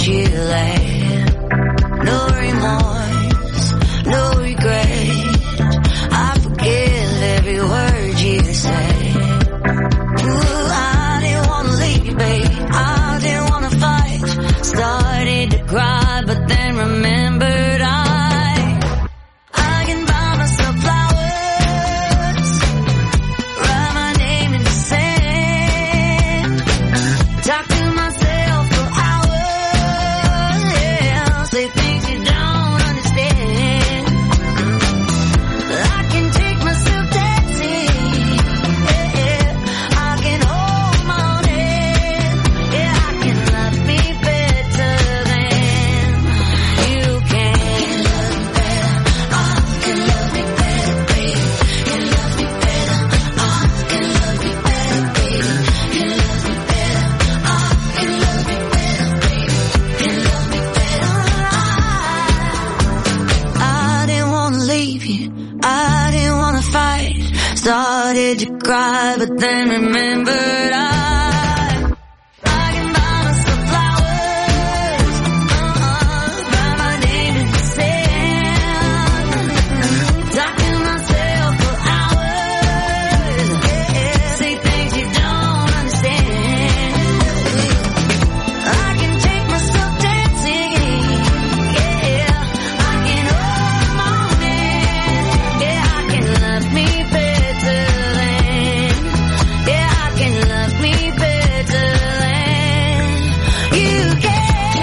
you lay. No remorse, no regret. I forgive every word you say. Ooh, I didn't wanna leave you, babe. I didn't wanna fight. Started to cry, but then remembered I can buy myself flowers, write my name in the sand, talk to myself for hours, yeah, say things you don't understand. I can take myself dancing, yeah, I can hold my own hand, yeah, I can love me better than you can. Can love me better, baby. Can love me better, can love me better, baby. Can love me better, can love me better, baby. Can love me better, I didn't wanna leave you, I didn't wanna fight. Started to cry, but then remembered I can buy myself flowers, write my name in the sand, talk to myself for hours, yeah, say things you don't understand. I can take myself dancing, yeah, I can hold my own hand, yeah, I can love me better than, yeah, I can love me better than you can.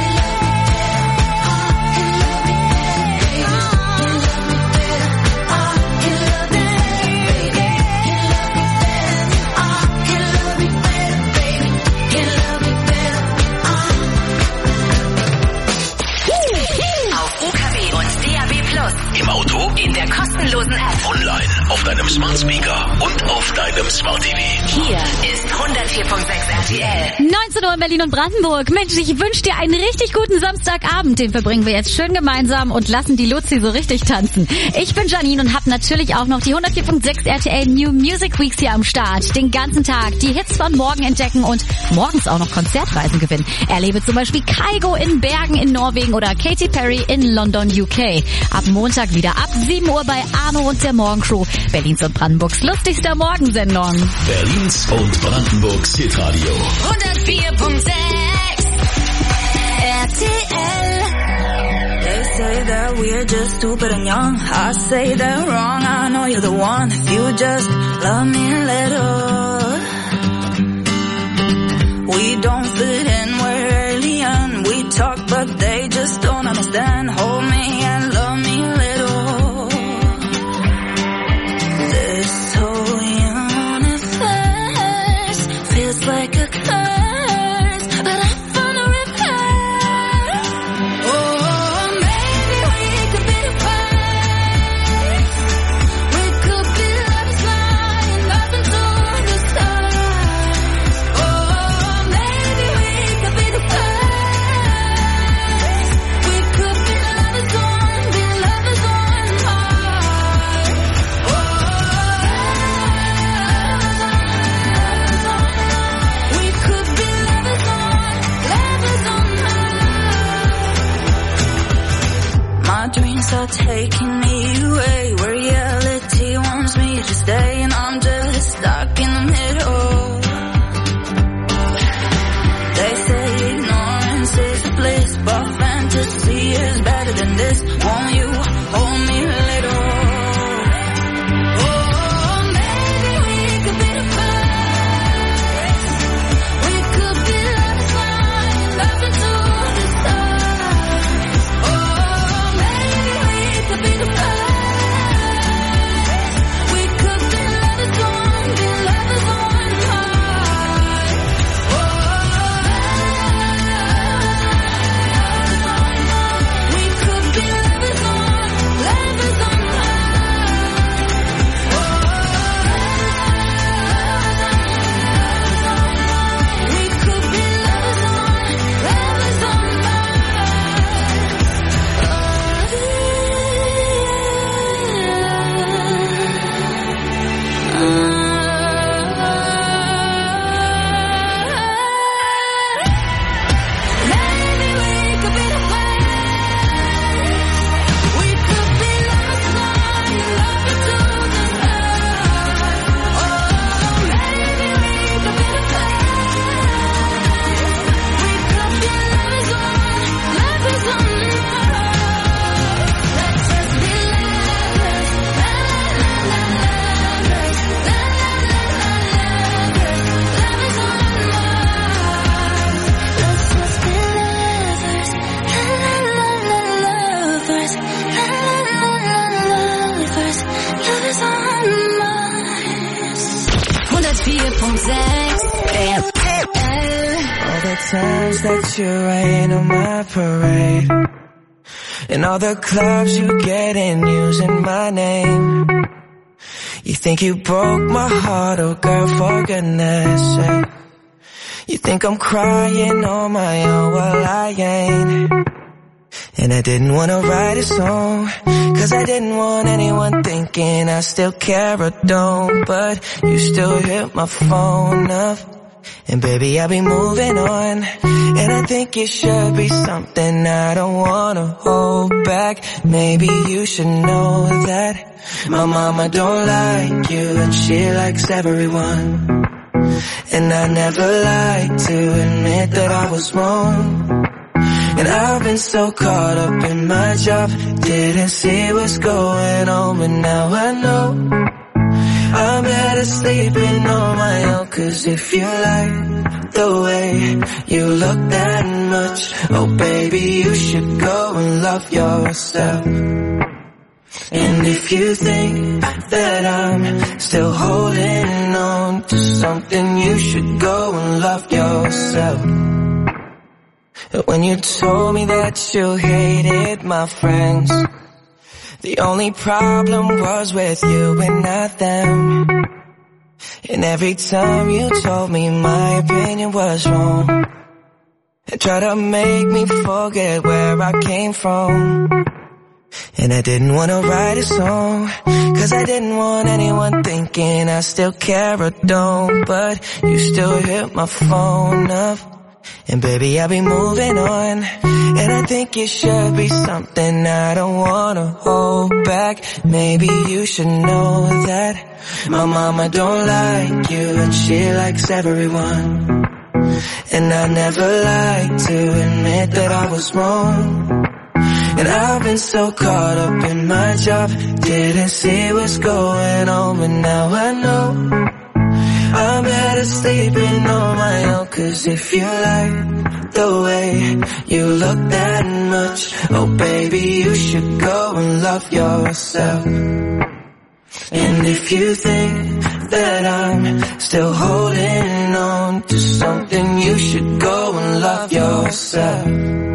Auf UKW und DAB+. Im Auto, in der kostenlosen App. Online, auf deinem Smart Speaker und auf deinem Smart TV. Hier ist 104.6 RTL. 19 Uhr in Berlin und Brandenburg. Mensch, ich wünsche dir einen richtig guten Samstagabend. Den verbringen wir jetzt schön gemeinsam und lassen die Luzi so richtig tanzen. Ich bin Janine und habe natürlich auch noch die 104.6 RTL New Music Weeks hier am Start. Den ganzen Tag die Hits von morgen entdecken und morgens auch noch Konzertreisen gewinnen. Erlebe zum Beispiel Kygo in Bergen in Norwegen oder Katy Perry in London, UK. Ab Montag wieder ab 7 Uhr bei Arno und der Morgencrew. Berlins und Brandenburgs lustigster Morgensendung. Berlins und Brandenburgs Hitradio. 104.6 RTL. They say that we're just stupid and young. I say they're wrong. I know you're the one. If you just love me a little. We don't fit in, we're alien. We talk, but they just don't understand. Hold me and love me a little. This whole universe feels like a curse, but I found a repair. Oh, maybe we could be the first. We could be lovers flying up into the stars. Oh, maybe we could be the first. We could be lovers one heart. Oh, we could be lovers on heart. My dreams are taking me away where reality wants me to stay, and I'm just stuck in the middle. They say ignorance is bliss, but fantasy is better than this. Won't you hold me a little? Oh, maybe we could be the first. We could be lovers flying up into the stars. Oh, maybe we could be the first. We could be lovers one heart. Oh, we could be lovers on times that you rain on my parade, and all the clubs you get in using my name. You think you broke my heart, oh girl, for goodness sake. You think I'm crying on my own, well I ain't. And I didn't wanna write a song, cause I didn't want anyone thinking I still care or don't. But you still hit my phone up, and baby I'll be moving on. And I think it should be something I don't wanna hold back. Maybe you should know that my mama don't like you, and she likes everyone. And I never like to admit that I was wrong. And I've been so caught up in my job, didn't see what's going on, but now I know I'm better sleeping on my own. Cause if you like the way you look that much, oh baby, you should go and love yourself. And if you think that I'm still holding on to something, you should go and love yourself. When you told me that you hated my friends, the only problem was with you and not them. And every time you told me my opinion was wrong, and tried to make me forget where I came from. And I didn't wanna write a song, cause I didn't want anyone thinking I still care or don't. But you still hit my phone up, and baby I'll be moving on. And I think it should be something I don't wanna hold back. Maybe you should know that my mama don't like you, and she likes everyone. And I never like to admit that I was wrong. And I've been so caught up in my job, didn't see what's going on, but now I know I'm better sleeping on my own. Cause if you like the way you look that much, oh baby, you should go and love yourself. And if you think that I'm still holding on to something, you should go and love yourself.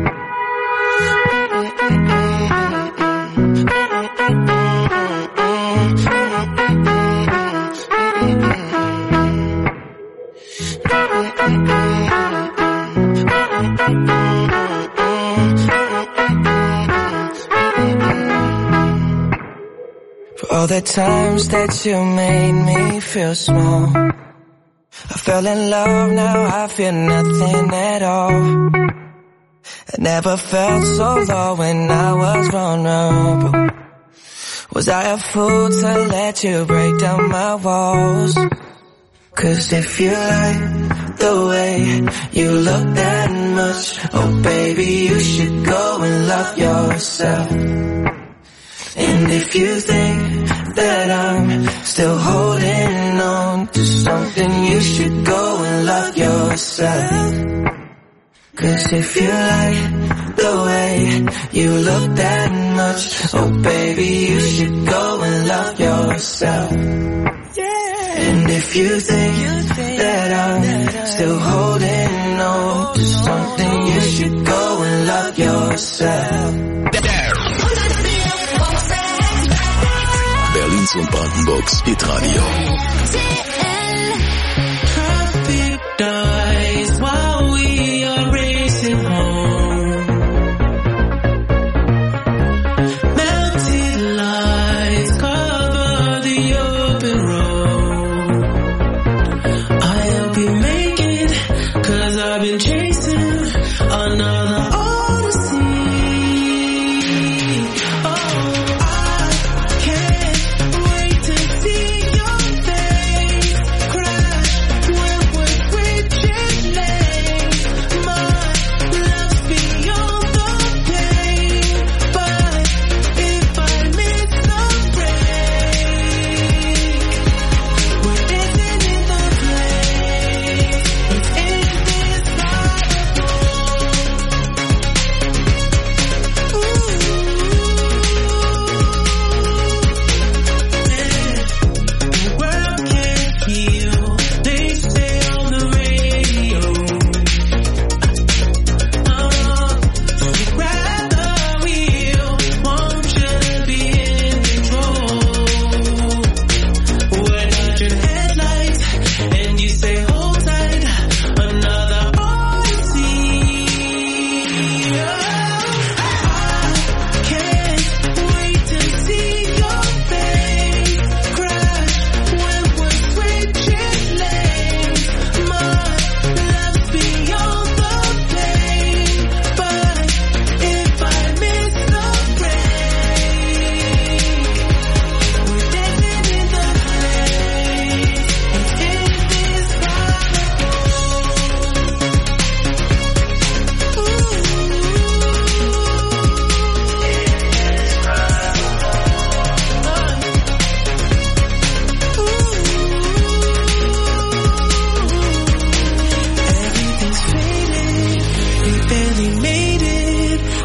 For all the times that you made me feel small, I fell in love, now I feel nothing at all. I never felt so low when I was vulnerable. Was I a fool to let you break down my walls? Cause if you like the way you look that much, oh baby, you should go and love yourself. And if you think that I'm still holding on to something, you should go and love yourself. Cause if you like the way you look that much, oh baby, you should go and love yourself. And if you think that I'm still holding on to something, you should go and love yourself. Berlins und Brandenburgs Hitradio. Traffic dies while we are racing home. Melted lights cover the open road. I hope you make it, cause I've been chasing another odyssey. Oh, I can't wait to see your face crash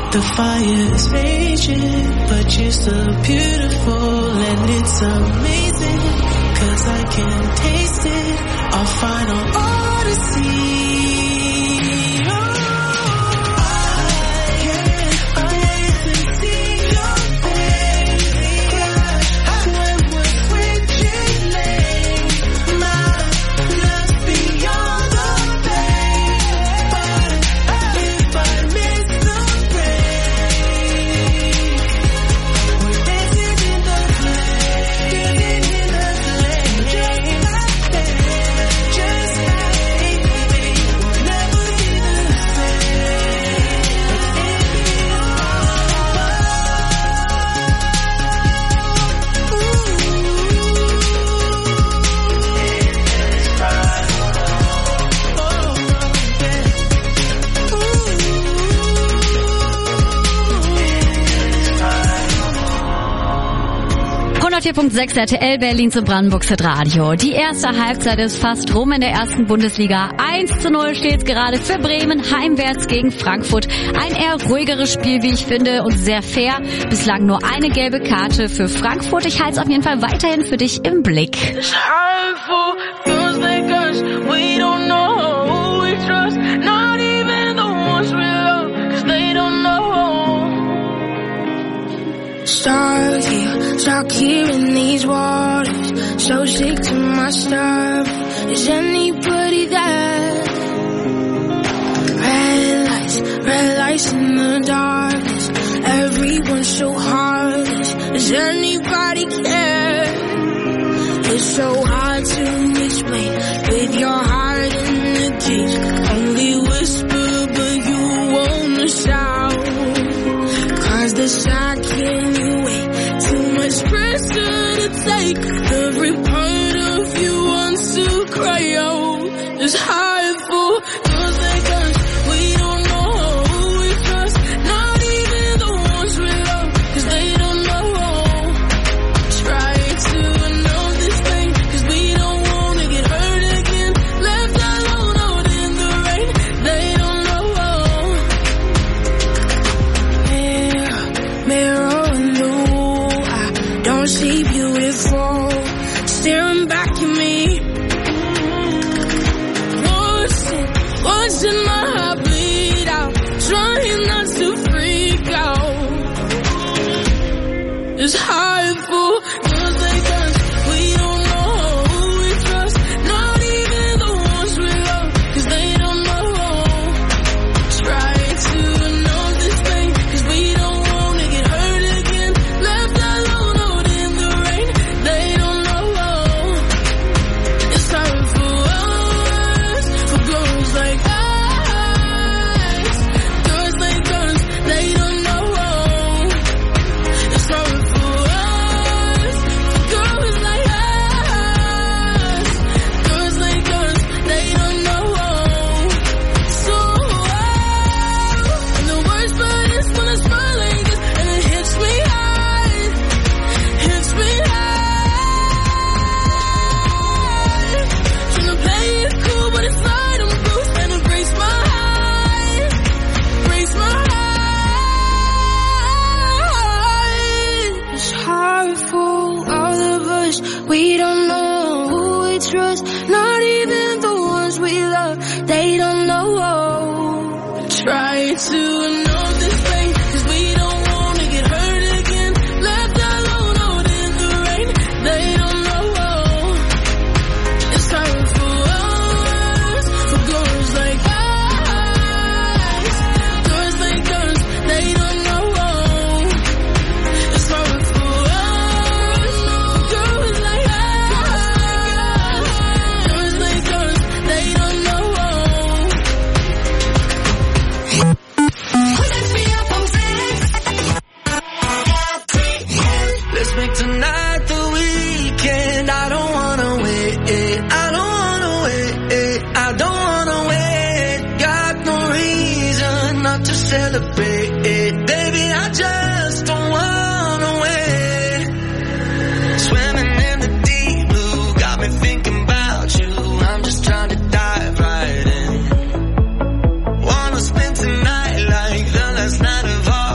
The fire is raging, but you're so beautiful and it's amazing, 'cause I can taste it, our final odyssey. .6 RTL Berlin zu Brandenburgs Radio. Die erste Halbzeit ist fast rum in der ersten Bundesliga. 1:0 steht es gerade für Bremen heimwärts gegen Frankfurt. Ein eher ruhigeres Spiel, wie ich finde, und sehr fair. Bislang nur eine gelbe Karte für Frankfurt. Ich halte es auf jeden Fall weiterhin für dich im Blick. Stuck here in these waters, so sick to my stomach. Is anybody there? Red lights in the darkness. Everyone's so heartless. Does anybody care? It's so hard to explain with your heart in the cage. Only whisper, but you wanna shout. 'Cause the sound can't wait. Too much pressure to take. Every part of you wants to cry out. It's hard for girls like us. We don't know who we trust. Not even the ones we love, 'cause they don't know. Try to know this thing, 'cause we don't wanna get hurt again. Left alone out in the rain. They don't know. Mirror in the wall, I don't see beautiful, staring back at me. Watching my heart bleed out, trying not to freak out. It's hard for girls like us. We don't know who we trust, not even the ones we love, 'cause they don't know. Try to know this thing, 'cause we don't wanna get hurt again. Left alone out in the rain. They don't know. It's hard for us, for girls like us. Girls like us, they don't know. It's hard for us, for girls like us. Girls like us, they don't know. So and the worst part is when I smile like this and it hits me hard. Hits me hard. Tryna play it cool, but inside I'm bruised and it breaks my heart. Breaks my heart. It's hard for all of us. We don't know who we trust, not even the ones we love. They don't know. Try to know this thing, 'cause we don't wanna get hurt again. Left alone out in the rain. They don't know. It's hard for us, for girls like us. Girls like us, they don't know. It's hard for us, for girls like us. Girls like us, they don't know. Let's make tonight the weekend. I don't wanna wait. I don't wanna wait. I don't wanna wait. Got no reason not to celebrate. Baby, I just don't wanna wait. Swimming in the deep blue, got me thinking about you. I'm just trying to dive right in. Wanna spend tonight like the last night of all.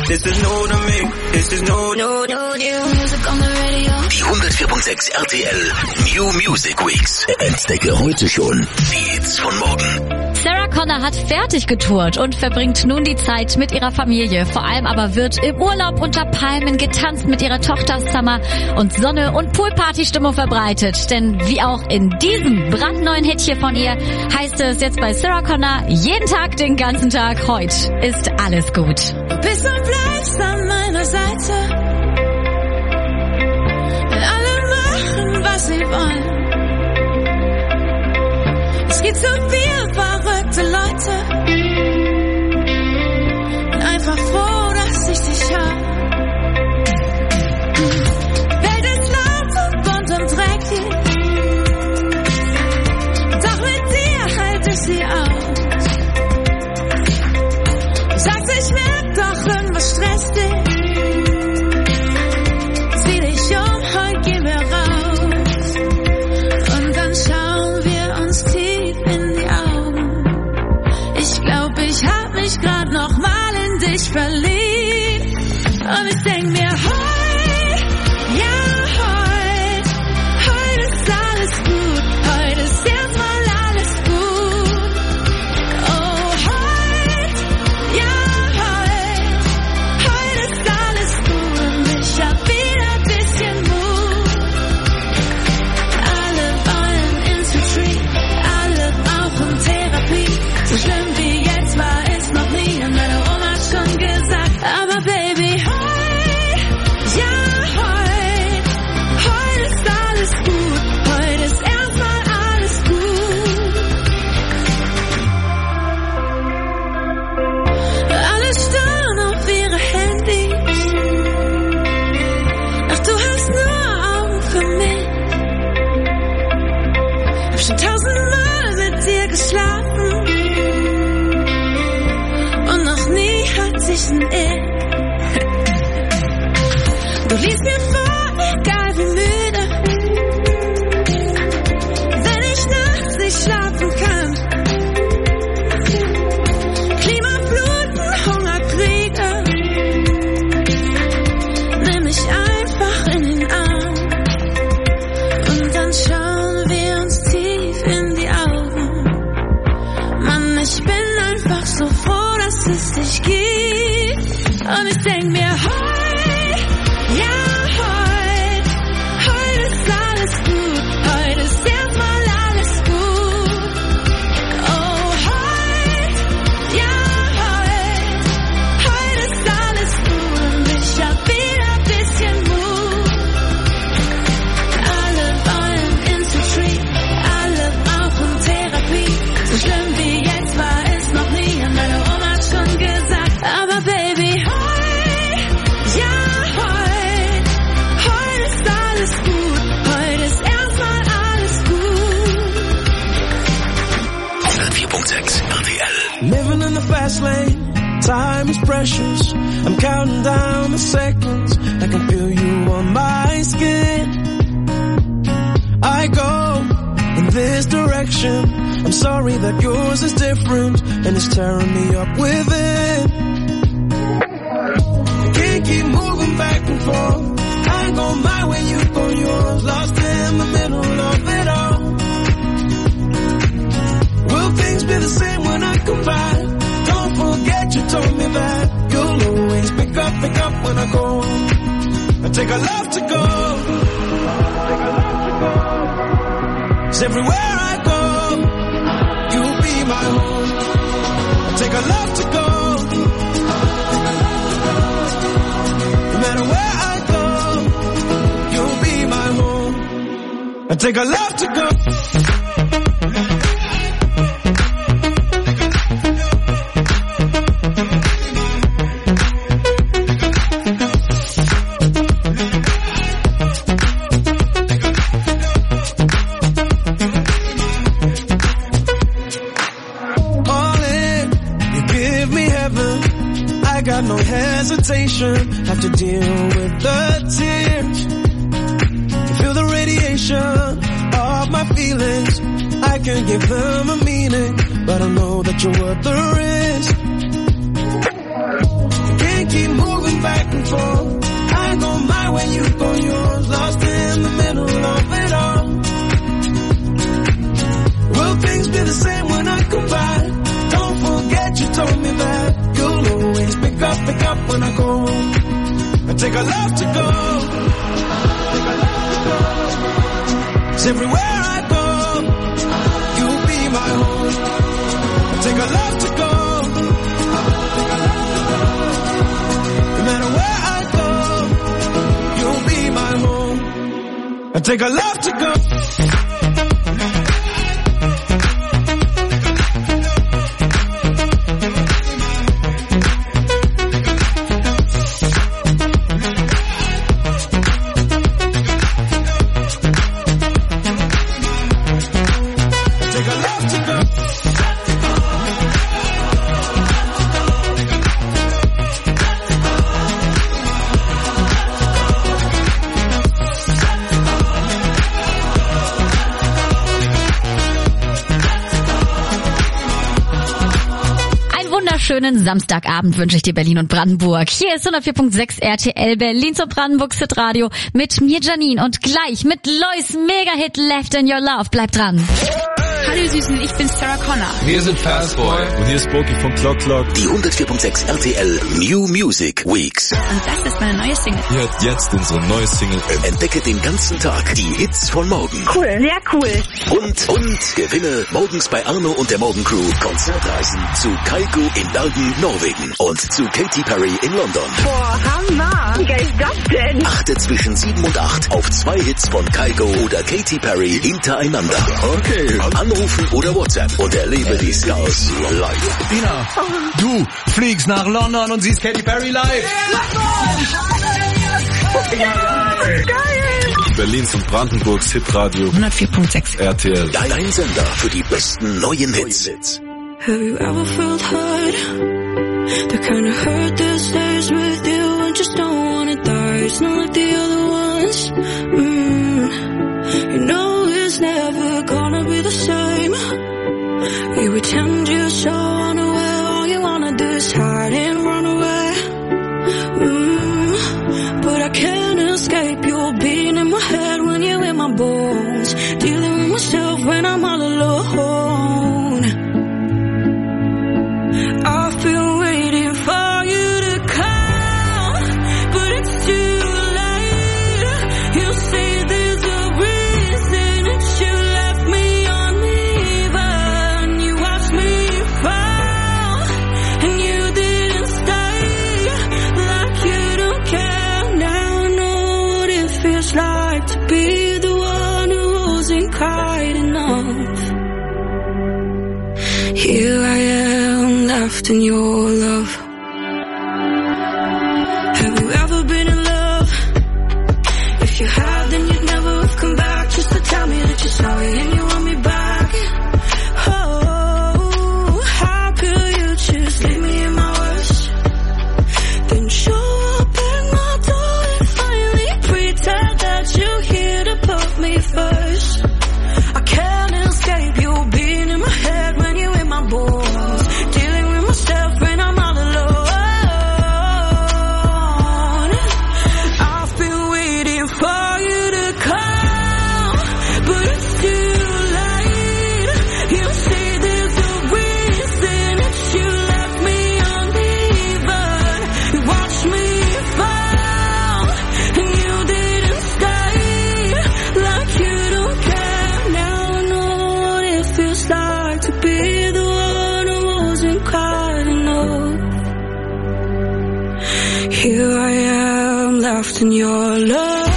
This is new to me. This is new. Music on the radio. Die 104.6 RTL New Music Weeks. Entdecke heute schon die Hits von morgen. Sarah Connor hat fertig getourt und verbringt nun die Zeit mit ihrer Familie. Vor allem aber wird im Urlaub unter Palmen getanzt mit ihrer Tochter Summer und Sonne- und Poolparty-Stimmung verbreitet. Denn wie auch in diesem brandneuen Hit hier von ihr, heißt es jetzt bei Sarah Connor, jeden Tag, den ganzen Tag, heute ist alles gut. Du bist und bleibst an meiner Seite. Wenn alle machen, was sie wollen. Es gibt so viele verrückte Leute. Bin einfach froh, dass ich dich hab. Welt ist laut und bunt und dreckig. Doch mit dir halte ich sie aus. Du sagst, ich merk doch, irgendwas stresst dich. Zieh dich um, heute gehen wir raus. Und dann schauen wir uns tief in die Augen. Ich glaub, ich hab mich grad noch mal in dich verliebt. Und ich denk mir, heute, ja heute, heute ist alles gut. Heute ist erstmal alles gut. Oh, heute, ja heute ist alles gut. Und ich hab wieder ein bisschen Mut. Alle wollen ins Retreat, alle brauchen Therapie. So schlimm wie jetzt war es noch nie. Und meine Oma hat schon gesagt, aber Baby, heute, ja heute ist alles gut. Heute ist erstmal alles gut. Alle starren auf ihre Handys. Ach, du hast nur Augen für mich. Hab schon 1000-mal mit dir geschlafen. Und noch nie hat sich ein Ich. Du liest mir vor, egal wie müde. Wenn ich nachts nicht schlafen kann. Klimafluten, Hungerkriege. Nimm mich einfach in den Arm. Und dann schauen wir uns tief in die Augen. Mann, ich bin einfach so froh, dass es dich gibt. Und ich denk mir, heute, ja heute ist alles gut. Heute ist erstmal alles gut. Oh, heute, ja heute ist alles gut. Und ich hab wieder ein bisschen Mut. Alle wollen ins Retreat, alle brauchen Therapie. So schlimm wie jetzt war es noch nie. Und meine Oma hat schon gesagt, aber Baby, heute, ja heute ist alles gut. Heute ist erstmal alles gut. 104.6 RTL. Living in the fast lane, time is precious. I'm counting down the seconds. I can feel you on my skin. I go in this direction. I'm sorry that yours is different and it's tearing me up within. Can't keep moving back and forth. I go my way, you go yours. Lost in the middle of it all. Will things be the same when I come back? Don't forget you told me that you'll always pick up when I go. I take a love to go. 'Cause everywhere I go, you'll be my home. I take a love to go. No matter where I go, you'll be my home. I take a love to go. Have to deal with the tears. You feel the radiation of my feelings. I can give them a meaning, but I know that you're worth the risk. Can't keep moving take our love to go. 'Cause everywhere I go, you'll be my home. I take our love to go. No matter where I go, you'll be my home. I take our love to go. Schönen Samstagabend wünsche ich dir, Berlin und Brandenburg. Hier ist 104.6 RTL Berlin zum Brandenburgs Hitradio mit mir, Janine, und gleich mit Lois Mega-Hit Left in Your Love. Bleib dran. Hallo Süßen, ich bin Sarah Connor. Wir sind Fastboy. Und hier ist Boki von Clock Clock. Die 104.6 RTL New Music Weeks. Und das ist meine neue Single. Ihr hört jetzt unsere neue Single. Entdecke den ganzen Tag die Hits von morgen. Cool, sehr cool. Und gewinne morgens bei Arno und der Morgencrew Konzertreisen zu Kygo in Bergen, Norwegen und zu Katy Perry in London. Boah, Hammer. Wie geil ist das denn? Achte zwischen 7 und 8 auf 2 Hits von Kygo oder Katy Perry hintereinander. Okay. Anrufen oder WhatsApp und erlebe die Stars live. Ina, du fliegst nach London und siehst Katy Perry live. Geil. Berlins und Brandenburgs Hitradio 104.6 RTL. Dein Sender für die besten neuen Hits. Have you ever felt hurt? The kind of hurt that stays with you and just don't wanna die. It's not like the other ones. You know it's never gonna be the same. You pretend you're so unaware. All you wanna do is hide and run away. But I can't escape your being in my head when you're in my bones. Dealing with myself when I'm all alone. I've been waiting for you to come, but it's too late. You say there's a reason that you left me uneven. You watched me fall, and you didn't stay. Like you don't care. Now I know what it feels like to be the one who wasn't kind enough. Here I am, left in your love. Have you ever been in love? If you have, then you'd never have come back just to tell me that you're sorry and you want me back. Oh, how could you just leave me in my worst? Then show up at my door and finally pretend that you're here to put me first. I can't escape you being in my head when you're in my bones. Dealing with myself when I'm all alone. I've been waiting for you to come, but it's too late. You say there's a reason that you left me uneven. You watched me fall, and you didn't stay. Like you don't care. Now I know what it feels like to be the one who wasn't kind enough. Here I am, left in your love.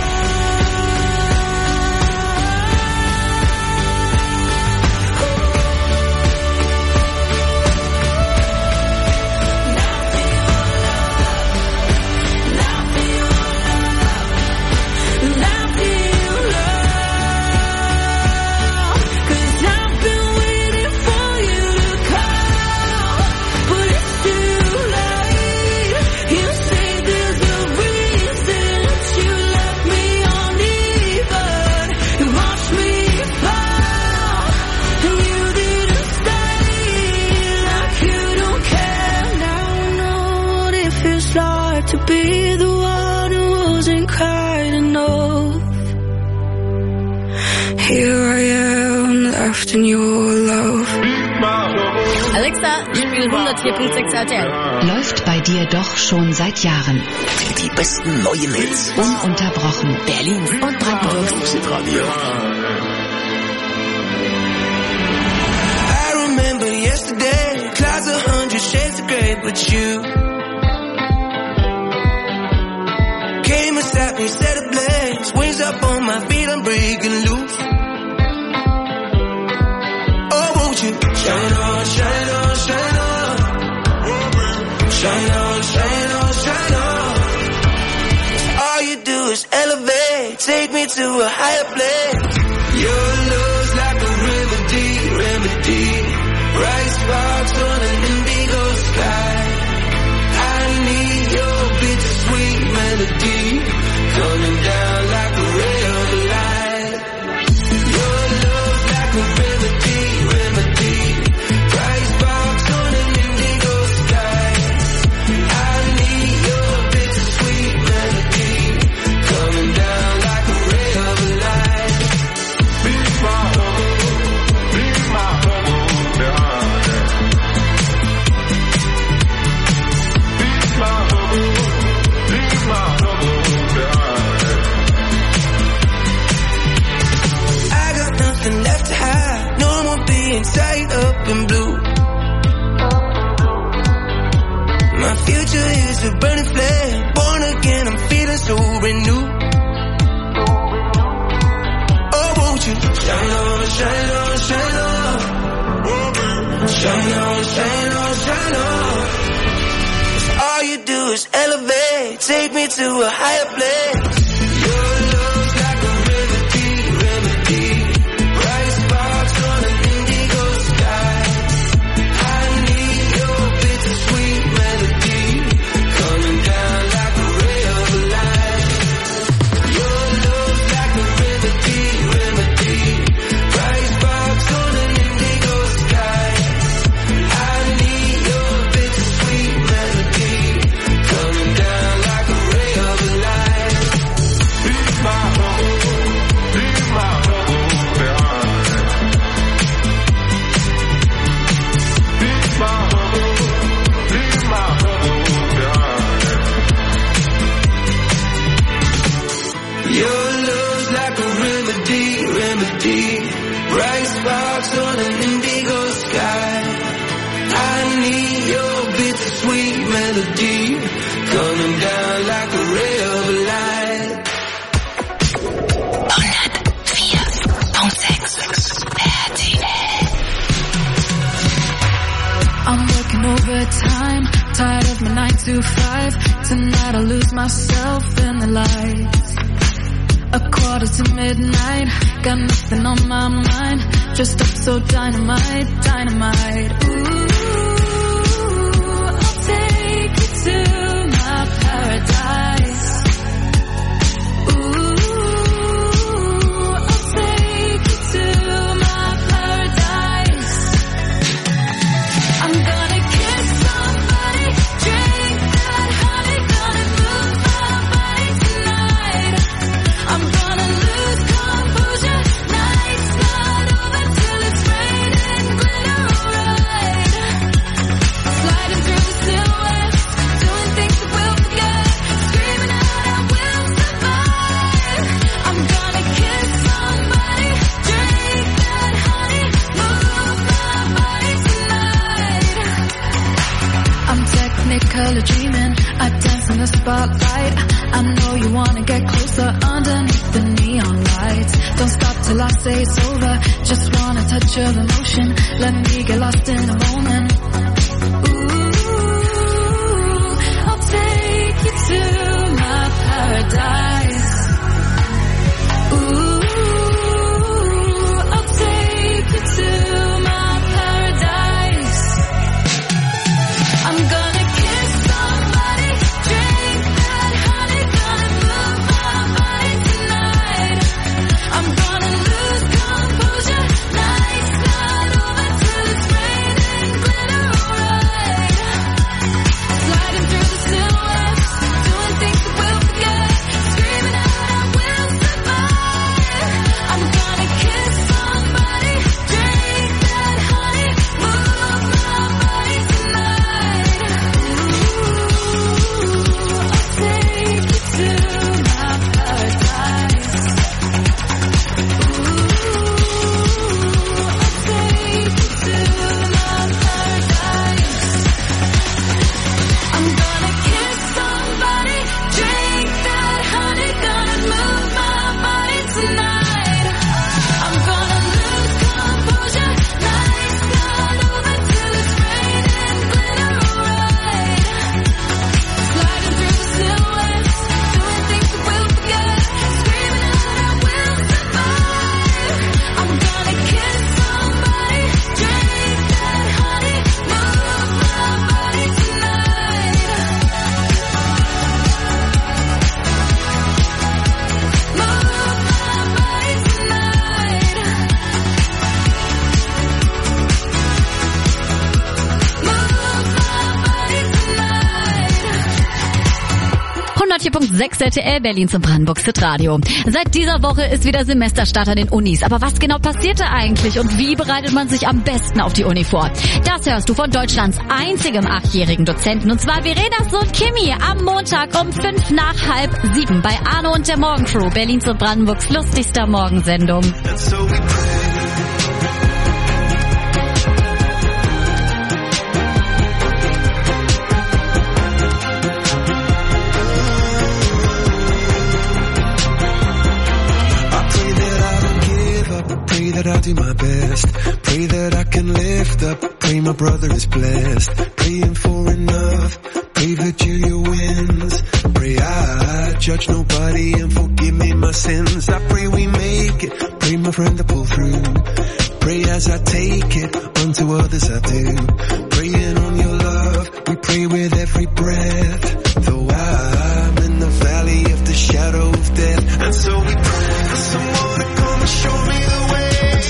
To be the one who wasn't kind enough. Here I am, left in your love. Alexa, spiel aktuell 104.6 RTL. Läuft bei dir doch schon seit Jahren. Die besten neuen Hits. Ununterbrochen. Berlins und Brandenburgs Musikradio. I remember yesterday, clouds 100 shades of grey, but you came and sat me, set ablaze, wings up on my feet, I'm breaking loose. Oh, won't you shine on, shine on, shine on, shine on, shine on, shine on. All you do is elevate, take me to a higher place. Your love's like a remedy, remedy. Bright sparks on an indigo sky. I need your bittersweet melody coming down like a ray of light. Your love's like a remedy, remedy. Bright sparks on an indigo sky. I need your bittersweet melody coming down like a ray of light. Be my home, be my home, behind it. Be my home, be my home, behind it. I got nothing left to hide, no more being tied up in blue. My future is a burning flame, born again, I'm feeling so renewed. Oh, won't you shine on, shine on, shine on, shine on, shine on, shine on. 'Cause all you do is elevate, take me to a higher place. Your love's like a remedy, remedy. Bright sparks on an indigo sky. I need your bittersweet melody coming down like a ray of light. Your love's like a remedy, remedy. Bright sparks on an indigo sky. I need your bittersweet melody coming down like a ray of light. Be my home, be my home, behind it. Be my home, be my home, behind it. Your love's like a remedy, remedy. Bright sparks on an indigo sky. I need your bittersweet melody coming down like a ray of light. 104.6 RTL. I'm working overtime, tired of my 9 to 5. Tonight I'll lose myself in the lights. 1:45, got nothing on my mind. Dressed up so dynamite, dynamite. Ooh, I'll take you to my paradise. Ooh, I'll take you to my paradise. I'm gonna kiss somebody, drink that honey, gonna move my body tonight. I'm gonna lose composure, nights not over till it's raining glitter alright. Sliding through the silhouettes, doing things that we'll forget, screaming out I will survive. I'm gonna kiss somebody, drink that honey, move my body tonight. I'm technicolor dreaming, I dance in the spotlight. I know you wanna get closer underneath the neon lights. Don't stop till I say it's over, just want a touch of emotion. Let me get lost in the moment. Ooh, I'll take you to my paradise. Ooh, I'll take you to my paradise. I'm gonna kiss somebody, drink that honey, gonna move my body tonight. I'm gonna lose composure, nights not over till it's raining glitter 104.6 RTL Berlin zum Brandenburgs Radio. Seit dieser Woche ist wieder Semesterstart an den Unis. Aber was genau passiert da eigentlich und wie bereitet man sich am besten auf die Uni vor? Das hörst du von Deutschlands einzigem 8-jährigen Dozenten. Und zwar Verenas Sohn Kimi am Montag um 6:55 bei Arno und der Morgencrew. Berlin zum Brandenburgs lustigster Morgensendung. That I'll do my best. Pray that I can lift up. Pray my brother is blessed. Praying for enough. Pray Virginia wins. Pray I judge nobody and forgive me my sins. I pray we make it. Pray my friend to pull through. Pray as I take it. Unto others I do. Praying on your love. We pray with every breath. Though I'm in the valley of the shadow of death. And so we pray for someone to come and show me the way.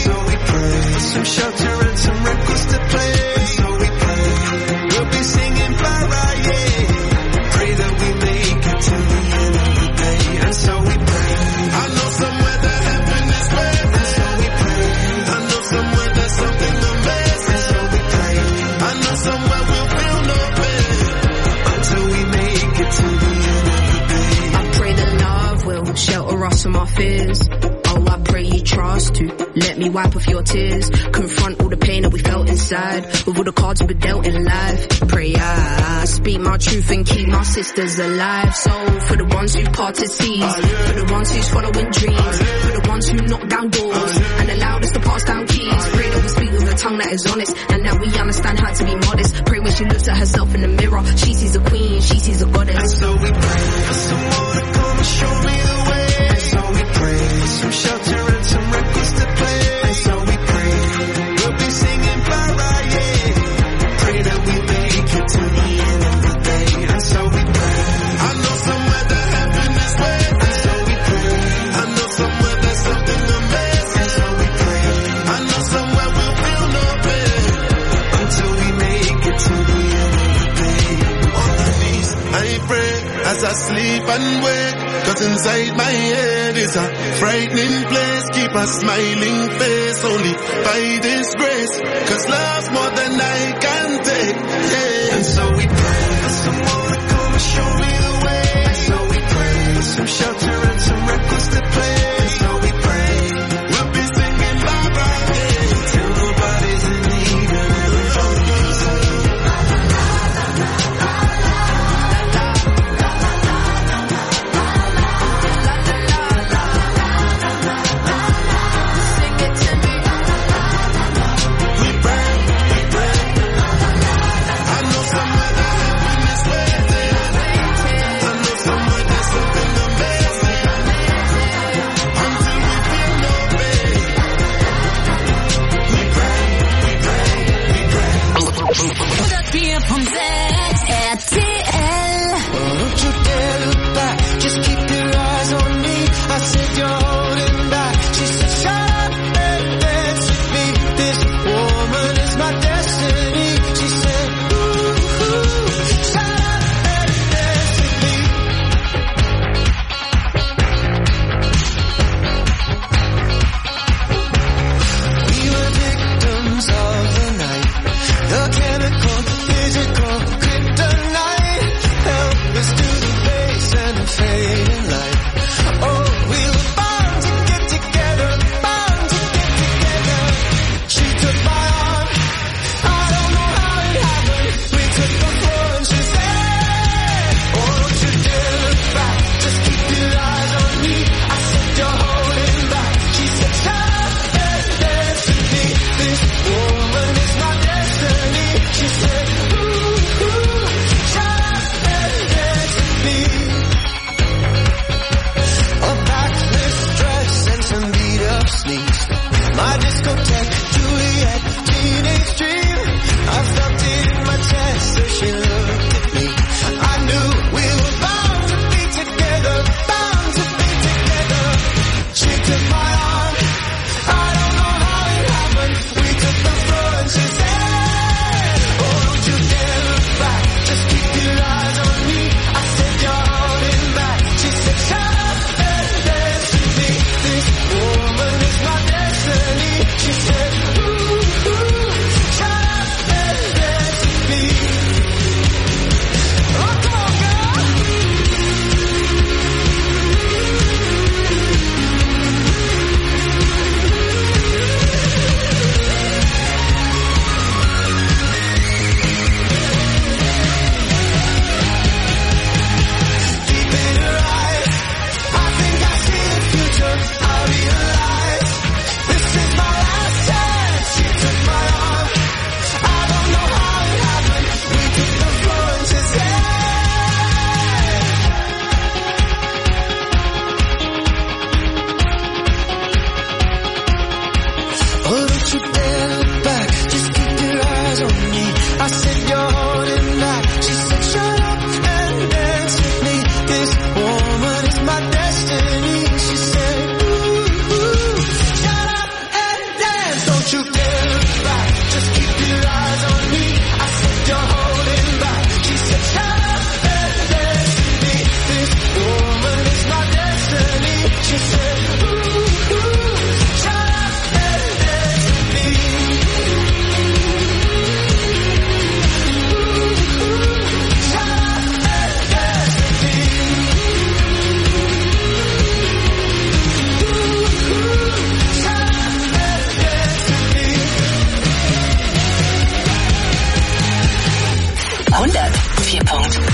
Some shelter and some records to play. So we pray, we'll be singing bye-bye, yeah. Pray that we make it to the end of the day. And so we pray, I know somewhere that heaven is waiting. And so we pray, I know somewhere there's something amazing. And so we pray, I know somewhere we'll feel no pain until we make it to the end of the day. I pray that love will shelter us from our fears. Oh, I pray you trust to let me wipe off your tears. Confront all the pain that we felt inside with all the cards we were dealt in life. Pray I speak my truth and keep my sisters alive. So for the ones who parted seas, for the ones who's following dreams, for the ones who knock down doors and allowed us to pass down keys. Pray that we speak with a tongue that is honest and that we understand how to be modest. Pray when she looks at herself in the mirror, she sees a queen, she sees a goddess. And so we pray for someone to come and show me the way. And so we pray some shelter and some records to play. And so we pray we'll be singing bye-bye, yeah. Pray that we make it to the end of the day. And so we pray, I know somewhere that heaven is waiting. And so we pray, I know somewhere there's something amazing. And so we pray, I know somewhere we'll feel no pain until we make it to the end of the day. On my knees I pray as I sleep and wake. Cause inside my head is a frightening place. Keep a smiling face only by this grace. Cause love's more than I can take, yeah. And so we pray for someone to come and show me the way. And so we pray for some shelter and some records to play. And so we pray we'll be singing bye-bye, yeah. Till nobody's in need and everybody's safe.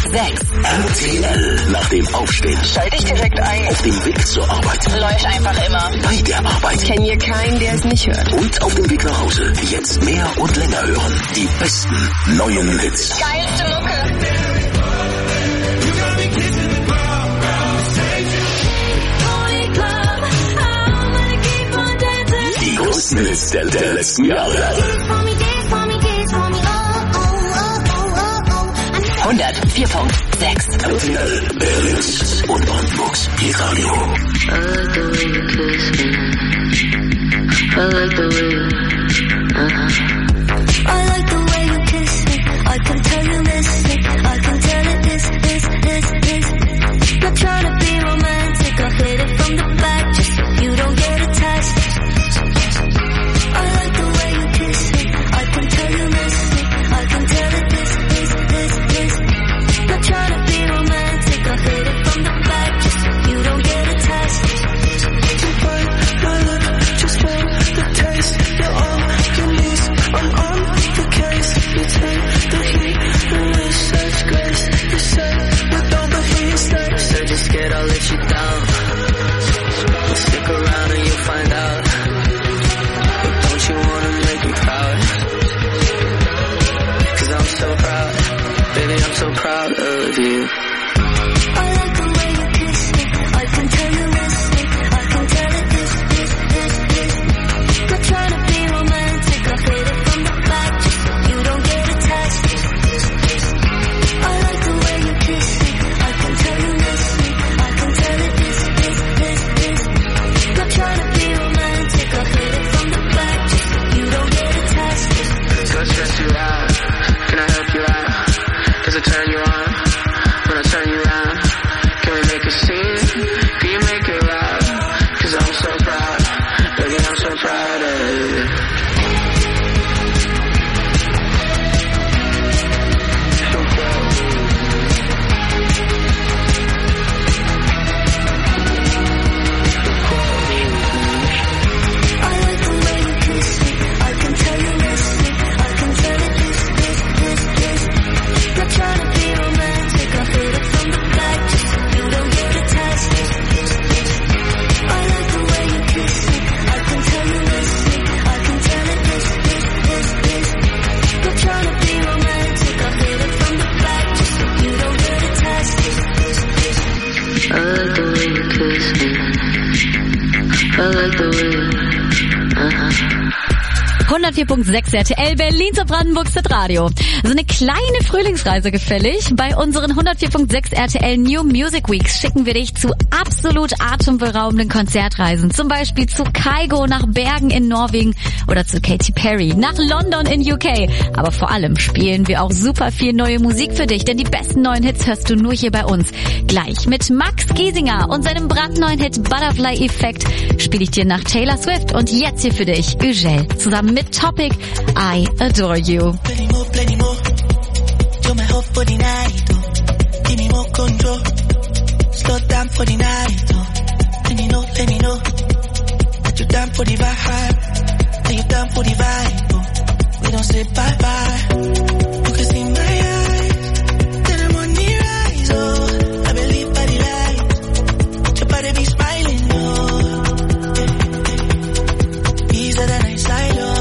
6. RTL nach dem Aufstehen. Schalte ich direkt ein. Auf dem Weg zur Arbeit. Läuft einfach immer. Bei der Arbeit. Ich kenne hier keinen, der es nicht hört. Und auf dem Weg nach Hause. Jetzt mehr und länger hören. Die besten neuen Hits. Geilste Mucke. Die größten Hits der letzten Jahre. 104.6. RTL, Berlins und Brandenburgs Hitradio. I like the way you kiss me. I can tell you listen. I can tell it this. Not trying to be romantic. I hit it from the back just so you don't get attached. I like the way you kiss me. I can tell you listen. I can tell it this. Not trying to be romantic. I hit it from the back just so you don't get attached. You bite my lip, just feel the taste. You're all you need. I'm on the case. You take the heat and with such grace. You say with all the heat stays. Said you're scared I'll let you down. Stick around and you'll find out. But don't you wanna make me proud? 'Cause I'm so proud. Baby, I'm so proud of you. I like the way you kiss me. I can tell you listen. I can tell it this. Not trying to be romantic. I hit it from the back just so you don't get attached. I like the way you kiss me. I can tell you listen. I can tell it this. Not trying to be romantic. I hit it from the back just so you don't get attached. So stress you out. Can I help you out? Does it turn you on? When I turn you around, can we make a scene? Can you make it loud? 'Cause I'm so proud. Baby, I'm so proud of you. So proud. I like the way you kiss me. I can tell you listen. I can tell it this. Not trying to be romantic. I hit it from the back just so you don't get attached. I like the way you kiss me. I can tell you listen. I can tell it this. Not trying to be romantic. I hit it from the back just so you don't get attached. I like the way you kiss me. I like the way. 104.6 RTL Berlin zu Brandenburgs Radio. So eine kleine Frühlingsreise gefällig. Bei unseren 104.6 RTL New Music Weeks schicken wir dich zu absolut atemberaubenden Konzertreisen. Zum Beispiel zu Kygo nach Bergen in Norwegen oder zu Katy Perry nach London in UK. Aber vor allem spielen wir auch super viel neue Musik für dich, denn die besten neuen Hits hörst du nur hier bei uns. Gleich mit Max Giesinger und seinem brandneuen Hit Butterfly Effect spiele ich dir nach Taylor Swift und jetzt hier für dich Ugel zusammen mit Topic, I Adore You. Plenty more. You're my hope for the night, oh. Give me more control. Slow down for the night, oh. Let me know. That you're down for the vibe. That you're down for the vibe, oh. We don't say bye-bye. You can see my eyes. Then I'm on the rise, oh. I believe by the light. Your body be smiling, oh. These are the nights I love.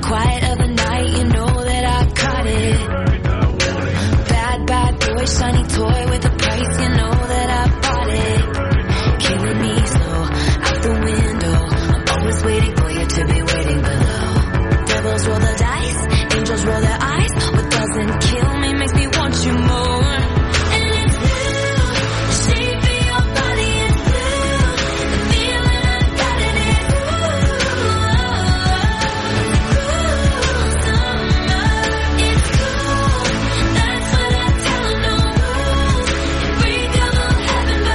quiet of the night, you know that I caught it. Bad, bad boy, shiny toy with a price, you know that I bought it. Killing me slow, out the window. I'm always waiting for you to be waiting below. Devils roll the dice, angels roll their eyes. What doesn't kill me makes me want you more. And it's blue, the shape of your body is blue. The feeling I got it is it's cool, that's what I tell them, no rules. You break them on heaven, but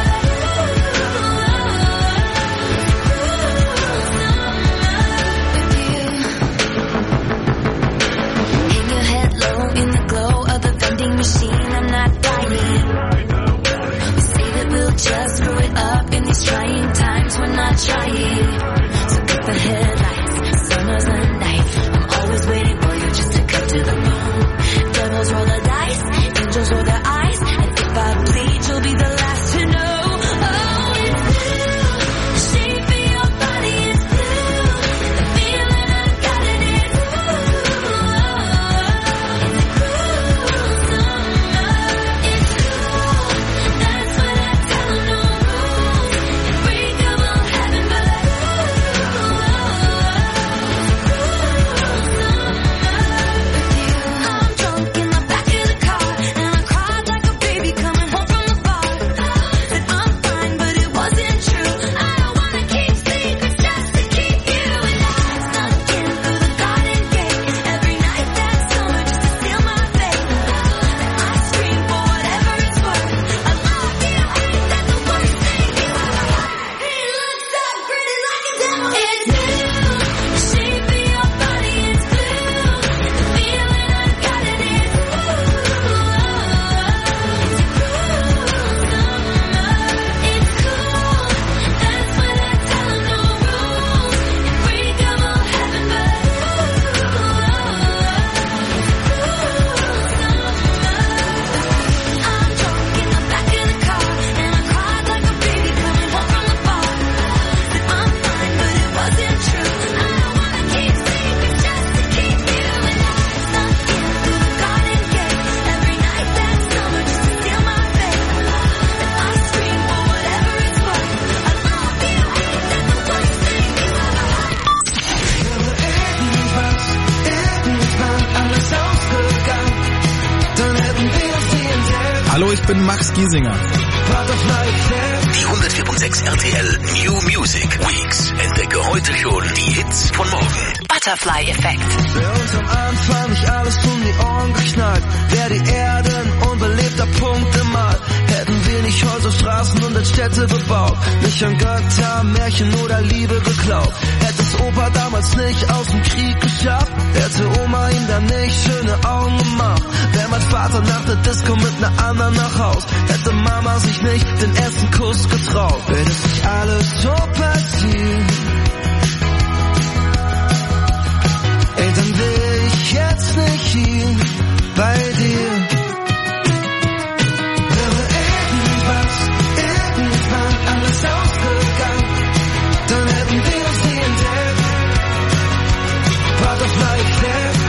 hang your head low in the glow of the vending machine. I'm not dying. We say that we'll just screw it up in these trying times. We're not trying. So cut the headlights, summer's a night. I'm always waiting for you just to cut to the bone. Devils roll the dice, angels roll their eyes, and if I bleed, you'll be the last to know. Oh, it's blue, the shape of your body is blue. The feeling I got it is it's cool, that's what I tell them, no rules. You break them on heaven, but I'm drunk in the back of the car, and I cried like a baby coming home from the bar. Said I'm fine, but it wasn't true. I don't wanna keep secrets just to keep you. And I snuck in through the garden gate every night that summer just to steal my faith. And I scream for whatever it's worth. I love you, ain't that the worst thing you ever heard? He looks so pretty like a devil. It's blue, the shape of your body is blue. The feeling I got it is it's cool, that's what I tell them, no rules. You break them on heaven, but I'm drunk in the back of the car, and I cried like a baby coming home from the bar. Said I'm fine, but it wasn't true. I don't wanna keep secrets just to keep you. And I snuck in through the garden gate every night that summer just to steal my faith. And I scream for whatever it's worth. I love you, ain't that the worst thing you ever heard? Irgendwann alles ausgegangen, dann hätten wir uns nie entdeckt. Hallo, ich bin Max Giesinger. Butterfly Effect. Die 104.6 RTL New Music Weeks. Entdecke heute schon die Hits von morgen. Butterfly-Effekt. Wär uns am Anfang nicht alles um die Ohren geknallt, wär die Erde ein unbelebter Punkt im All. Hätten wir nicht Häuser, Straßen und als Städte bebaut, nicht an Götter, Märchen oder Liebe geklaut. Hätte es Opa damals nicht aus dem Krieg geschafft, hätte Oma ihm dann nicht schöne Augen gemacht. Wär mein Vater nach der Disco mit ner anderen nach Haus, hätte Mama sich nicht den ersten Kuss getraut. Wär das nicht alles so passiert, ey, dann wär ich jetzt nicht hier bei dir. Wäre irgendwann alles ausgegangen, dann hätten wir uns nie entdeckt. Butterfly Effect.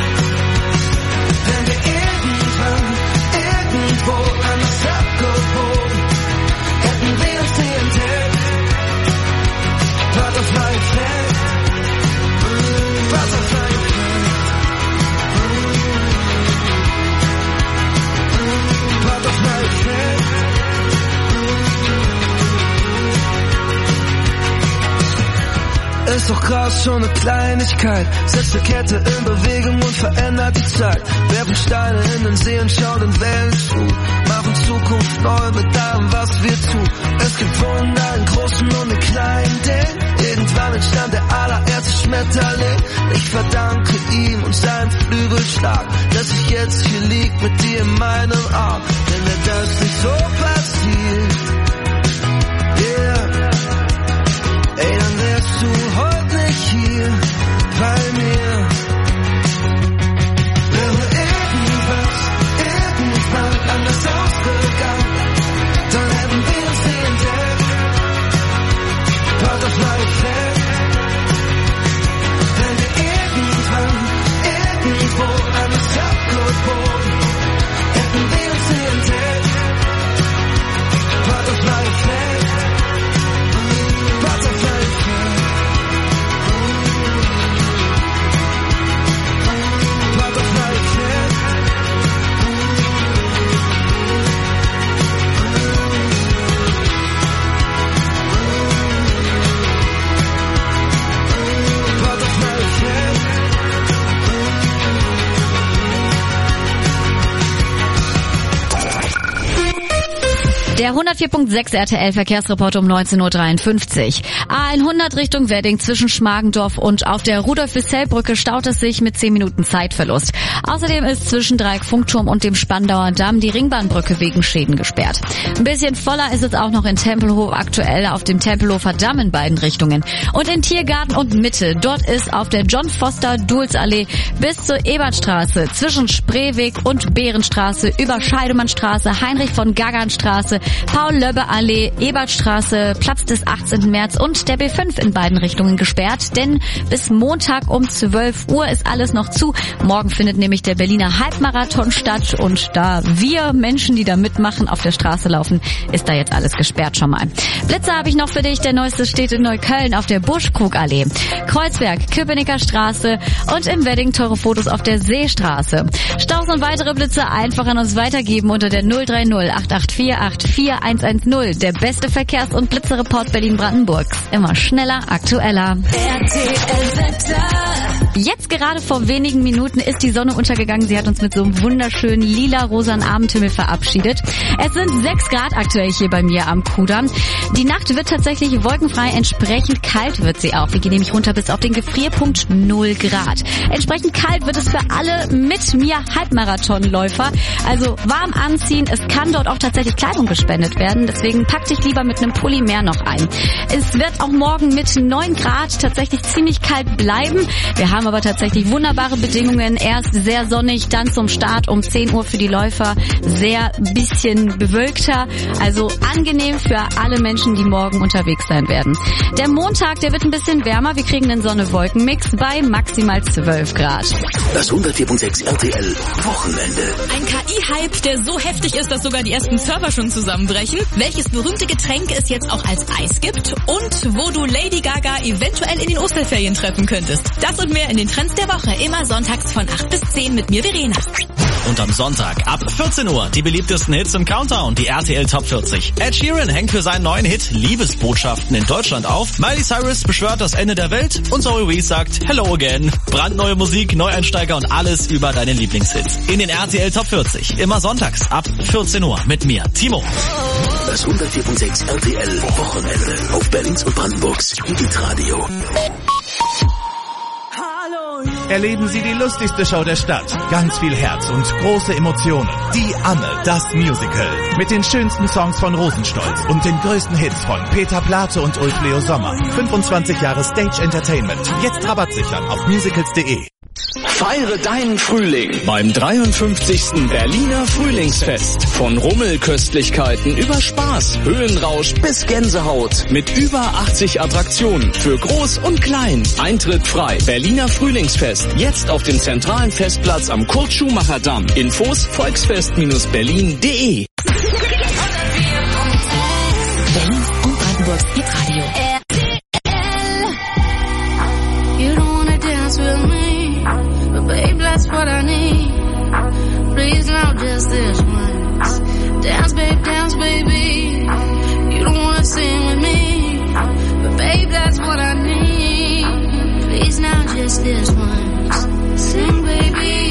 Wenn wir irgendwo anders abgebogen, hätten wir uns nie entdeckt. Butterfly Effect. Butterfly Effect. Butterfly Effect. Ist doch krass, schon eine Kleinigkeit, setzt eine Kette in Bewegung und verändert die Zeit. Werfen Steine in den See und schauen den Wellen zu, machen Zukunft neu mit allem, was wir tun. Es gibt Wunder in großen und in kleinen Dingen. Irgendwann entstand der allererste Schmetterling. Ich verdanke ihm und seinem Flügelschlag, dass ich jetzt hier lieg mit dir in meinem Arm. Denn wäre das nicht so passiert, yeah, ey, dann wärst du heute nicht hier bei mir. Wäre irgendwann anders ausgegangen, dann hätten wir uns nie entdeckt. Butterfly Effect. Wenn wir irgendwann Der 104.6 RTL-Verkehrsreport um 19.53 Uhr. A100 Richtung Wedding zwischen Schmargendorf und auf der Rudolf-Wissell-Brücke staut es sich mit 10 Minuten Zeitverlust. Außerdem ist zwischen Dreieck Funkturm und dem Spandauer Damm die Ringbahnbrücke wegen Schäden gesperrt. Ein bisschen voller ist es auch noch in Tempelhof, aktuell auf dem Tempelhofer Damm in beiden Richtungen. Und in Tiergarten und Mitte, dort ist auf der John-Foster-Duhlsallee bis zur Ebertstraße zwischen Spreeweg und Behrenstraße über Scheidemannstraße, Heinrich-von-Gagan-Straße, Paul-Löbbe-Allee, Ebertstraße, Platz des 18. März und der B5 in beiden Richtungen gesperrt, denn bis Montag um 12 Uhr ist alles noch zu. Morgen findet nämlich der Berliner Halbmarathon statt und da wir Menschen, die da mitmachen, auf der Straße laufen, ist da jetzt alles gesperrt schon mal. Blitzer habe ich noch für dich, der neueste steht in Neukölln auf der Buschkrugallee, Kreuzberg, Köpenicker Straße und im Wedding teure Fotos auf der Seestraße. Staus und weitere Blitze einfach an uns weitergeben unter der 030 884 84110. Der beste Verkehrs- und Blitzerreport Berlin-Brandenburgs. Immer schneller, aktueller. Jetzt gerade vor wenigen Minuten ist die Sonne untergegangen. Sie hat uns mit so einem wunderschönen lila-rosanen Abendhimmel verabschiedet. Es sind 6 Grad aktuell hier bei mir am Kudamm. Die Nacht wird tatsächlich wolkenfrei. Entsprechend kalt wird sie auch. Wir gehen nämlich runter bis auf den Gefrierpunkt 0 Grad. Entsprechend kalt wird es für alle mit mir Halbmarathonläufer. Also warm anziehen. Es kann dort auch tatsächlich Kleidung gespendet werden. Deswegen pack dich lieber mit einem Pulli mehr noch ein. Es wird auch morgen mit 9 Grad tatsächlich ziemlich kalt bleiben. Wir haben aber tatsächlich wunderbare Bedingungen. Erst sehr sonnig, dann zum Start um 10 Uhr für die Läufer sehr bisschen bewölkter. Also angenehm für alle Menschen, die morgen unterwegs sein werden. Der Montag, der wird ein bisschen wärmer. Wir kriegen einen Sonne-Wolken-Mix bei maximal 12 Grad. Das 104.6 RTL Wochenende. Ein KI-Hype, der so heftig ist, dass sogar die ersten Server schon zusammenbrechen. Welches berühmte Getränk es jetzt auch als Eis gibt und wo du Lady Gaga eventuell in den Osterferien treffen könntest. Das und mehr in den Trends der Woche. Immer sonntags von 8 bis 10 mit mir, Verena. Und am Sonntag ab 14 Uhr die beliebtesten Hits im Countdown, die RTL Top 40. Ed Sheeran hängt für seinen neuen Hit Liebesbotschaften in Deutschland auf. Miley Cyrus beschwört das Ende der Welt und Zoe Wees sagt Hello again. Brandneue Musik, Neueinsteiger und alles über deine Lieblingshits. In den RTL Top 40. Immer sonntags ab 14 Uhr mit mir, Timo. Das 104.6 RTL Wochenende auf Berlins und Brandenburgs Hitradio. Erleben Sie die lustigste Show der Stadt. Ganz viel Herz und große Emotionen. Die Amme, das Musical. Mit den schönsten Songs von Rosenstolz und den größten Hits von Peter Plate und Ulf Leo Sommer. 25 Jahre Stage Entertainment. Jetzt Rabatt sichern auf musicals.de. Feiere deinen Frühling beim 53. Berliner Frühlingsfest. Von Rummelköstlichkeiten über Spaß, Höhenrausch bis Gänsehaut. Mit über 80 Attraktionen für Groß und Klein. Eintritt frei. Berliner Frühlingsfest. Jetzt auf dem zentralen Festplatz am Kurt-Schumacher-Damm. Infos volksfest-berlin.de. Berlin und Brandenburgs Hitradio. You don't wanna dance with me, but babe, that's what I need. Please now, just this once. Dance, baby. You don't wanna sing with me, but babe, that's what I need. Please now, just this once. Sing, baby.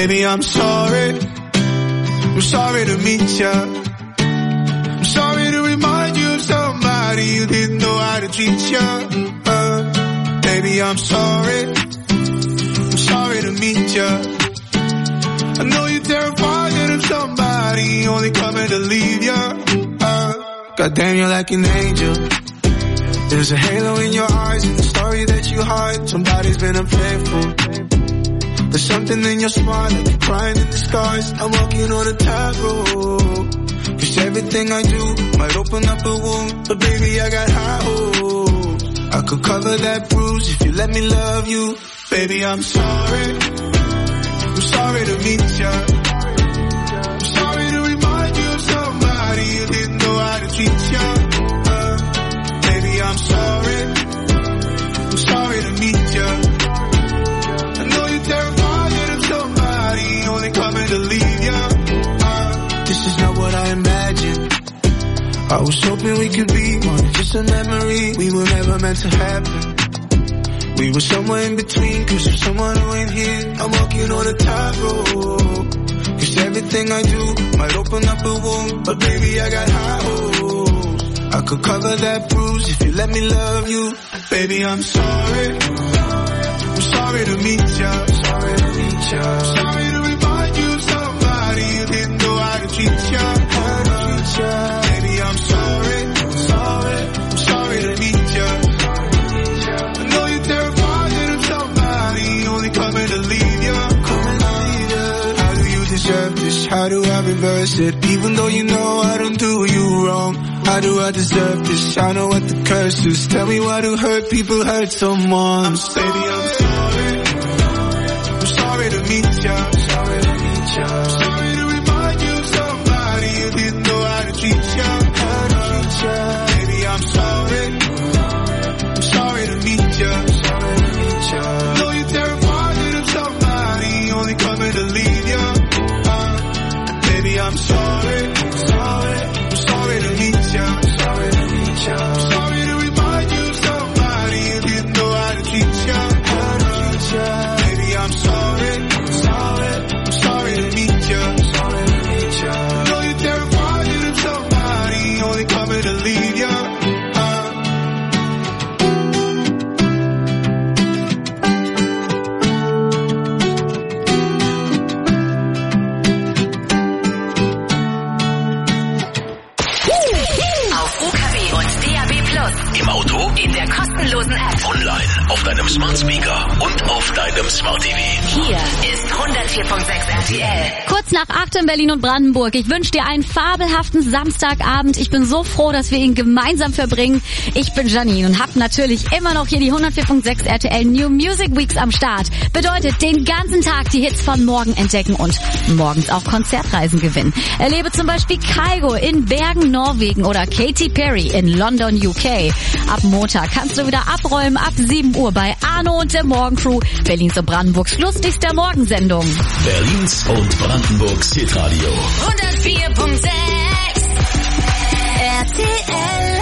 Baby, I'm sorry to meet ya. I'm sorry to remind you of somebody you didn't know how to treat ya. Baby, I'm sorry to meet ya. I know you're terrified of somebody only coming to leave ya. Goddamn, you're like an angel. There's a halo in your eyes and the story that you hide. Somebody's been unfaithful. There's something in your smile like you're crying in disguise. I'm walking on a tightrope. Cause everything I do might open up a wound, but baby, I got high hopes. I could cover that bruise if you let me love you. Baby, I'm sorry to meet ya. I'm sorry to remind you of somebody you didn't know how to treat ya. Baby, I'm sorry to meet ya. I know you're terrified of somebody only coming to leave ya. This is not what I imagined. I was hoping we could be more than just a memory. We were never meant to happen. We were somewhere in between, cause you're someone who ain't here. I'm walking on a tightrope. Cause everything I do might open up a wound, but baby, I got high hopes. I could cover that bruise if you let me love you. Baby, I'm sorry to meet ya. Sorry to remind you of somebody you didn't know how to treat ya. Baby, I'm sorry to meet ya. I know you're terrified of somebody only coming to leave ya. How do you deserve this? How do I reverse it? Even though you know I don't do you wrong. How do I deserve this? I know what the curse is. Tell me why do hurt people hurt someone? Baby, I'm sorry to meet ya. Sorry to remind you of somebody you didn't know how to treat ya. Baby, I'm sorry to meet ya. I know you're terrified of somebody only coming to leave ya. Baby, I'm sorry to meet ya. Sorry to remind you of somebody you didn't know how to treat ya. Baby, I'm sorry to meet ya. I know you're terrified of somebody only coming to leave ya. Im Auto, in der kostenlosen App, online, auf deinem Smart Speaker und auf deinem Smart TV. Hier ist 104.6 RTL. Kurz nach 8 in Berlin und Brandenburg. Ich wünsche dir einen fabelhaften Samstagabend. Ich bin so froh, dass wir ihn gemeinsam verbringen. Ich bin Janine und habe natürlich immer noch hier die 104.6 RTL New Music Weeks am Start. Bedeutet, den ganzen Tag die Hits von morgen entdecken und morgens auch Konzertreisen gewinnen. Erlebe zum Beispiel Kygo in Bergen, Norwegen oder Katy Perry in London, UK. Ab Montag kannst du wieder abräumen ab 7 Uhr bei Arno und der Morgencrew, Berlins und Brandenburgs lustigster Morgensendung. Berlins und Brandenburgs Hitradio 104.6 RTL.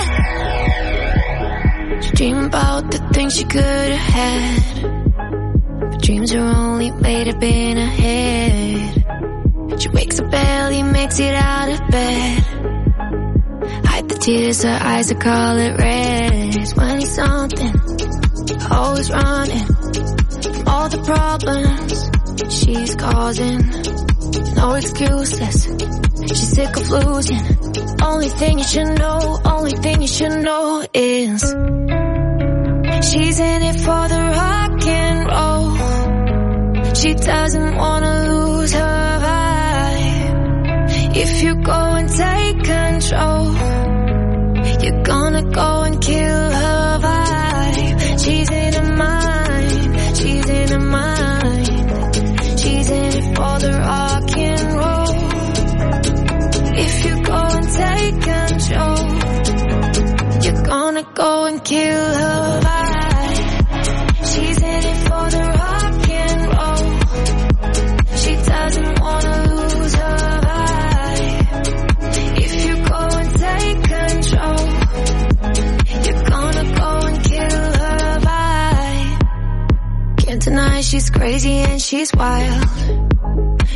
She dream about the things she could have had, but dreams are only made up in her head. She wakes up early, makes it out of bed. Hide the tears, her eyes are color red. It's 20 something, always running from all the problems she's causing. No excuses, she's sick of losing. Only thing you should know is she's in it for the rock and roll. She doesn't wanna lose her vibe. If you go and take control, you're gonna go and kill her vibe. She's in her mind, she's in her mind. She's in it for the rock and roll. If you go and take control, you're gonna go and kill her vibe. She's in it for the rock and roll. She doesn't wanna lose her vibe. If you go and take control, you're gonna go and kill her vibe. Can't deny she's crazy and she's wild,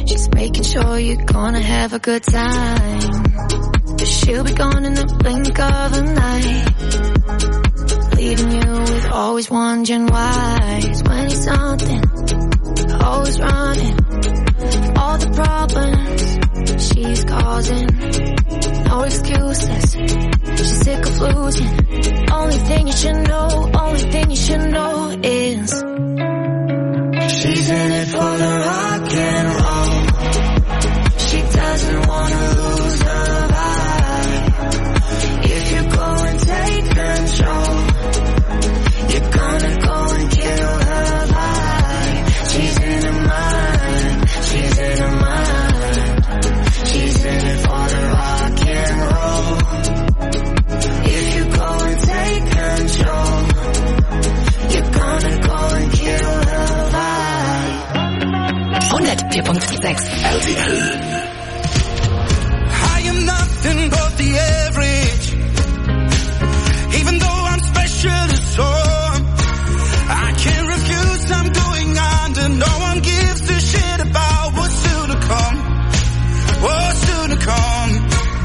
She's making sure you're gonna have a good time. She'll be gone in the blink of an eye, leaving you with always wondering why. 20-something, always running, all the problems she's causing. No excuses, she's sick of losing. Only thing you should know is she's in it for the rock and roll. She doesn't wanna lose her vibe. If you go and take control, you're gonna go and kill her vibe. She's in her mind, she's in her mind. She's in it for the rock and roll. If you go and take control, you're gonna go and kill her vibe. 104.6 RTL. I am nothing but the average, even though I'm special to some. I can't refuse, I'm going under. No one gives a shit about what's soon to come. What's soon to come.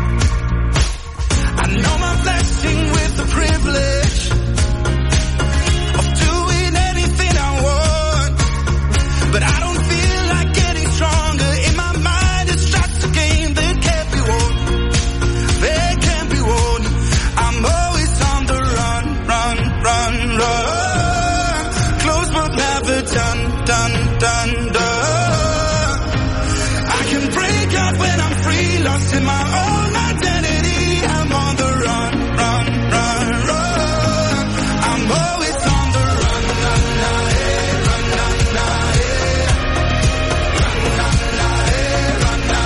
I know my blessing with the privilege of doing anything I want, but I don't feel like getting stronger. In my mind it's just a game that can't be won. That can't be won. I'm always on the run, run, run, run. Close but never done, done, done, done. I can break out when I'm free, lost in my own identity. I'm on the run, run, run, run. I'm always on the run, run, run, run, run, run, run, run, run,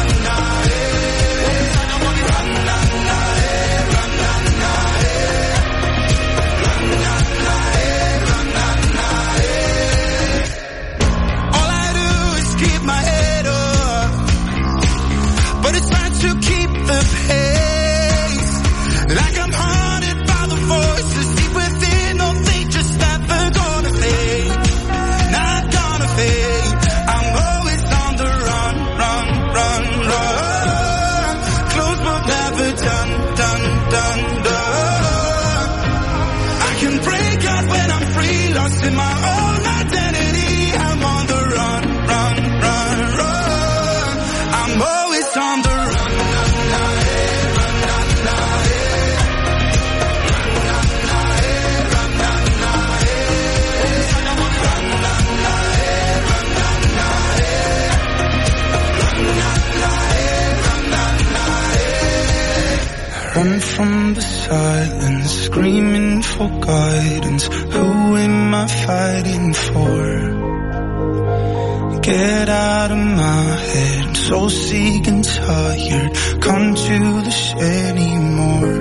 all I do is keep my head up, but it's hard to keep the pace. Like I'm haunted by the voices deep within. Oh, they just never gonna fade, not gonna fade. I'm always on the run, run, run, run. Close but never done, done, done, done. I can break out when I'm free, lost in my own identity. I'm on the run, run, run, run. I'm always on the run. Run from the silence, screaming for guidance. Who am I fighting for? Get out of my head, I'm so sick and tired. Come to this anymore.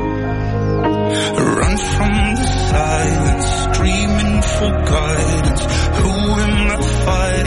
Run from the silence, screaming for guidance. Who am I fighting?